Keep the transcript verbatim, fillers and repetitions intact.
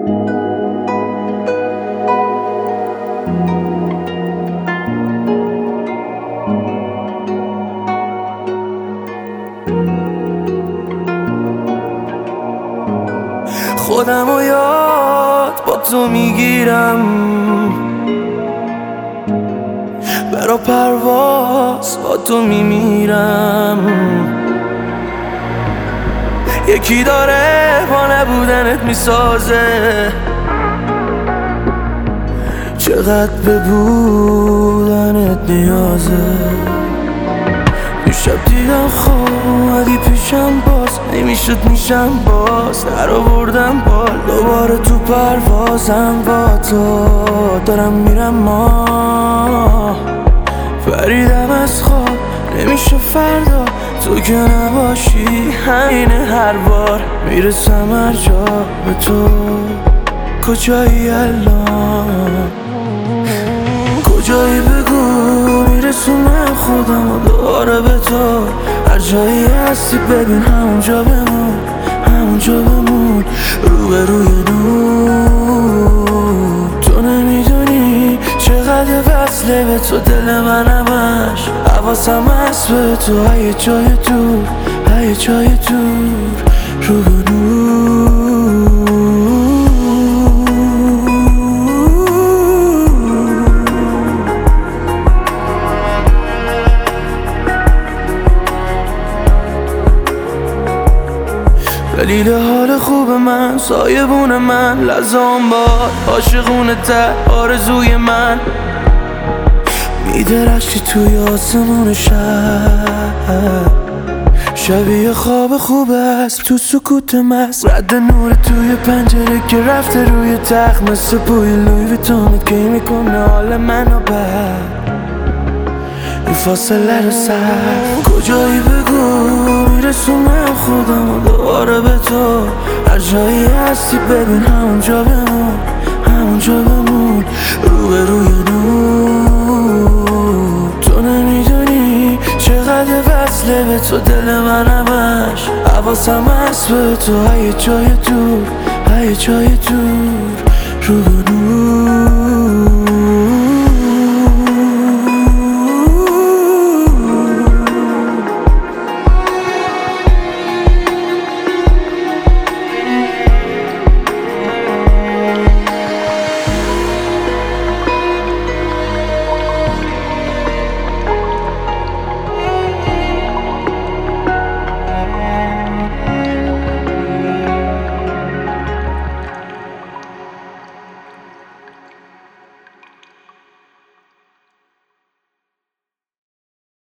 خودم و یاد با تو میگیرم، برا پرواز با تو میمیرم. یکی داره با نبودنت میسازه، چقدر به بودنت نیازه. یه شب دیدم خواب اومدی پیشم، باز نمیشد میشم باز در آوردم بال. دوباره تو پروازم با تو دارم میرم، ما پریدم از خواب نمیشه فردا تو که نباشی. همینه هر بار میرسم هر جا به تو. کجایی الان؟ کجایی بگو میرسونم خودم و دوباره به تو. هر جایی هستی ببین همونجا بمون، همونجا بمون رو به روی نور. تو نمیدونی چقدر وصله به تو دل من همش. حواسم هست به تو، های جای دور، های جای دور رو به نور. دلیل حال خوب من، سایبون من، لزام باد عاشقونه ته آرزوی من. میدرخشی توی آسمون شب، شبیه خواب خوب است تو سکوت مست. رد نور توی پنجره که رفته روی تخت، مثل بوی لوی ویتونت که میکنه حال منو بد. این فاصله رو سر کجایی بگو میرسونم خودم و دوباره به تو. هر جایی هستی ببین همونجا بمون، همونجا بمون رو به روی نور. تو نمیدونی چقدر وصله به تو دل من همش. حواسم هست به تو، های جای دور، های جای دور رو به نور.